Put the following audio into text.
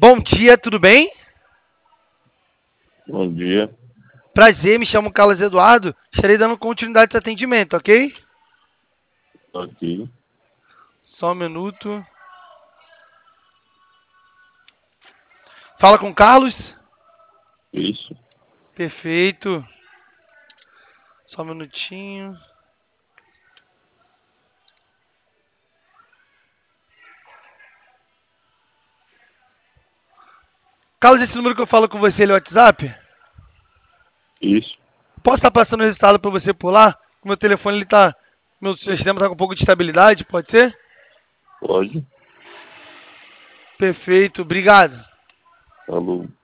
Bom dia, tudo bem? Bom dia. Prazer, me chamo Carlos Eduardo. Estarei dando continuidade a esse atendimento, ok? Ok. Só um minuto. Fala com o Carlos. Isso. Perfeito. Só um minutinho. Carlos, esse número que eu falo com você, ele é o WhatsApp? Isso. Posso estar passando o resultado para você por lá? Meu telefone, ele tá... Meu sistema tá com um pouco de estabilidade, pode ser? Pode. Perfeito, obrigado. Falou.